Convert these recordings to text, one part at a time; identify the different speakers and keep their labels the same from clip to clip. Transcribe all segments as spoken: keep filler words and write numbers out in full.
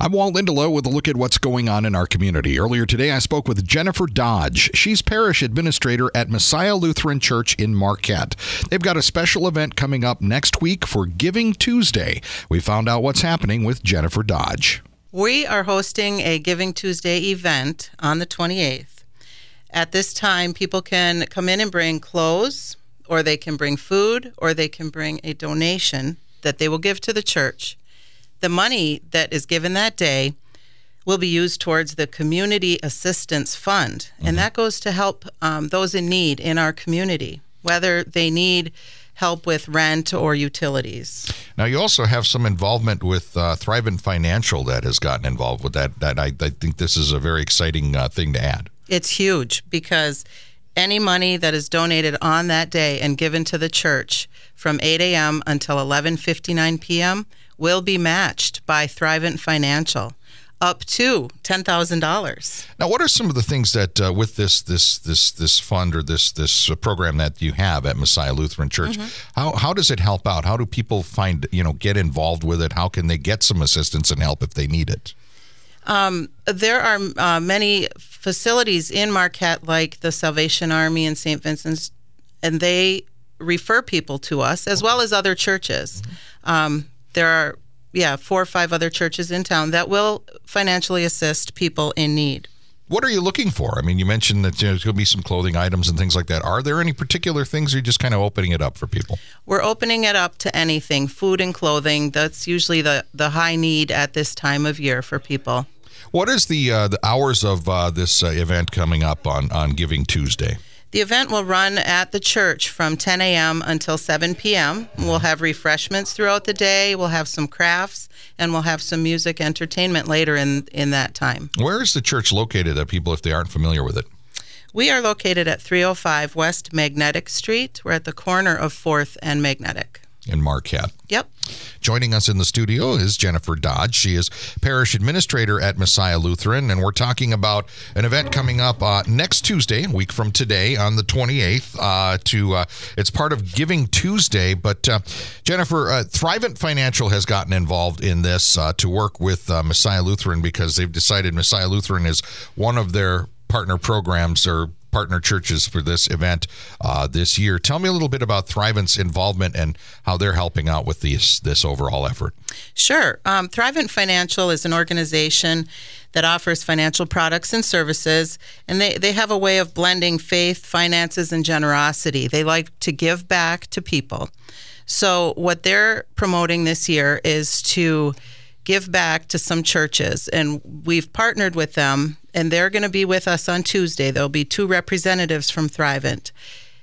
Speaker 1: I'm Walt Lindelow with a look at what's going on in our community. Earlier today, I spoke with Jennifer Dodge. She's parish administrator at Messiah Lutheran Church in Marquette. They've got a special event coming up next week for Giving Tuesday. We found out what's happening with Jennifer Dodge.
Speaker 2: We are hosting a Giving Tuesday event on the twenty-eighth. At this time, people can come in and bring clothes, or they can bring food, or they can bring a donation that they will give to the church. The money that is given that day will be used towards the Community Assistance Fund, and mm-hmm. that goes to help um, those in need in our community, whether they need help with rent or utilities.
Speaker 1: Now, you also have some involvement with uh, Thrivent Financial that has gotten involved with that. That I, I think this is a very exciting uh, thing to add.
Speaker 2: It's huge because any money that is donated on that day and given to the church from eight a.m. until eleven fifty-nine p.m. will be matched by Thrivent Financial, up to ten thousand dollars.
Speaker 1: Now, what are some of the things that uh, with this this this this fund or this this program that you have at Messiah Lutheran Church, mm-hmm. how how does it help out? How do people find you know get involved with it? How can they get some assistance and help if they need it?
Speaker 2: Um, there are uh, many facilities in Marquette, like the Salvation Army and Saint Vincent's, and they refer people to us as well as other churches. Mm-hmm. Um, there are, yeah, four or five other churches in town that will financially assist people in need.
Speaker 1: What are you looking for? I mean, you mentioned that you know, there's going to be some clothing items and things like that. Are there any particular things, or are you just kind of opening it up for people?
Speaker 2: We're opening it up to anything, food and clothing. That's usually the, the high need at this time of year for people.
Speaker 1: What is the uh, the hours of uh, this uh, event coming up on, on Giving Tuesday?
Speaker 2: The event will run at the church from ten a.m. until seven p.m. We'll have refreshments throughout the day. We'll have some crafts, and we'll have some music entertainment later in, in that time.
Speaker 1: Where is the church located, uh, people, if they aren't familiar with it?
Speaker 2: We are located at three oh five West Magnetic Street. We're at the corner of fourth and Magnetic.
Speaker 1: In Marquette.
Speaker 2: Yep.
Speaker 1: Joining us in the studio is Jennifer Dodge. She is parish administrator at Messiah Lutheran, and we're talking about an event coming up uh, next Tuesday, a week from today, on the twenty-eighth. Uh, to uh, it's part of Giving Tuesday, but uh, Jennifer, uh, Thrivent Financial has gotten involved in this uh, to work with uh, Messiah Lutheran because they've decided Messiah Lutheran is one of their partner programs or partner churches for this event uh, this year. Tell me a little bit about Thrivent's involvement and how they're helping out with this this overall effort.
Speaker 2: Sure. Um, Thrivent Financial is an organization that offers financial products and services, and they, they have a way of blending faith, finances, and generosity. They like to give back to people. So what they're promoting this year is to give back to some churches, and we've partnered with them, and they're going to be with us on Tuesday. There'll be two representatives from Thrivent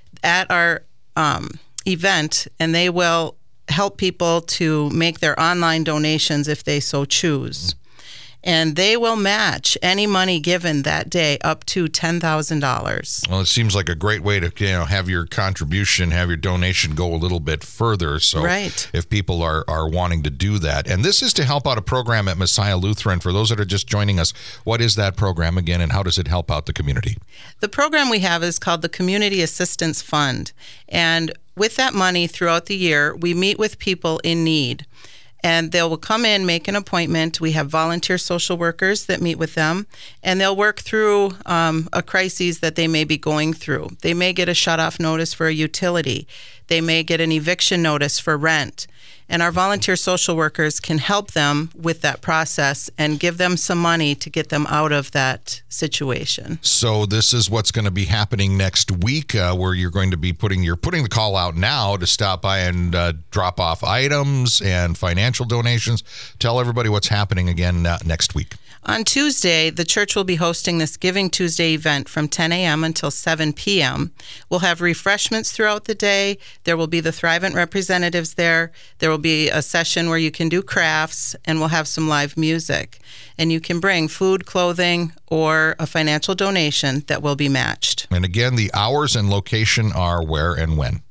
Speaker 2: at our um, event, and they will help people to make their online donations if they so choose. And they will match any money given that day up to ten thousand dollars.
Speaker 1: Well, it seems like a great way to you know have your contribution, have your donation go a little bit further. So
Speaker 2: right.
Speaker 1: if people are, are wanting to do that. And this is to help out a program at Messiah Lutheran. For those that are just joining us, what is that program again, and how does it help out the community?
Speaker 2: The program we have is called the Community Assistance Fund. And with that money throughout the year, we meet with people in need. And they will come in, make an appointment. We have volunteer social workers that meet with them, and they'll work through um, a crisis that they may be going through. They may get a shut-off notice for a utility. They may get an eviction notice for rent. And our volunteer social workers can help them with that process and give them some money to get them out of that situation.
Speaker 1: So this is what's going to be happening next week, uh, where you're going to be putting you're putting the call out now to stop by and uh, drop off items and financial donations. Tell everybody what's happening again uh, next week.
Speaker 2: On Tuesday, the church will be hosting this Giving Tuesday event from ten a.m. until seven p.m. We'll have refreshments throughout the day. There will be the Thrivent representatives there. There will be a session where you can do crafts, and we'll have some live music. And you can bring food, clothing, or a financial donation that will be matched.
Speaker 1: And again, the hours and location are where and when?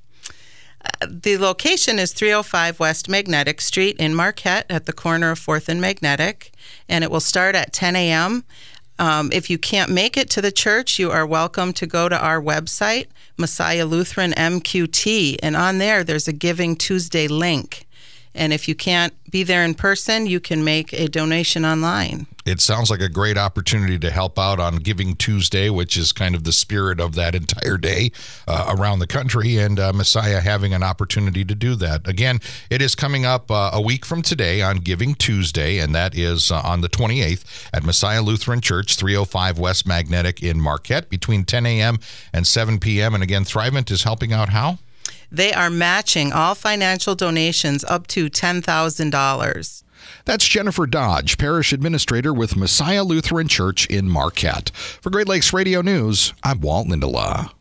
Speaker 2: The location is three oh five West Magnetic Street in Marquette at the corner of fourth and Magnetic, and it will start at ten a.m. Um, if you can't make it to the church, you are welcome to go to our website, Messiah Lutheran M Q T, and on there there's a Giving Tuesday link. And if you can't be there in person, you can make a donation online.
Speaker 1: It sounds like a great opportunity to help out on Giving Tuesday, which is kind of the spirit of that entire day uh, around the country, and uh, Messiah having an opportunity to do that. Again, it is coming up uh, a week from today on Giving Tuesday, and that is uh, on the twenty-eighth at Messiah Lutheran Church, three oh five West Magnetic in Marquette, between ten a.m. and seven p.m. And again, Thrivent is helping out how?
Speaker 2: They are matching all financial donations up to ten thousand dollars.
Speaker 1: That's Jennifer Dodge, Parish Administrator with Messiah Lutheran Church in Marquette. For Great Lakes Radio News, I'm Walt Lindelof.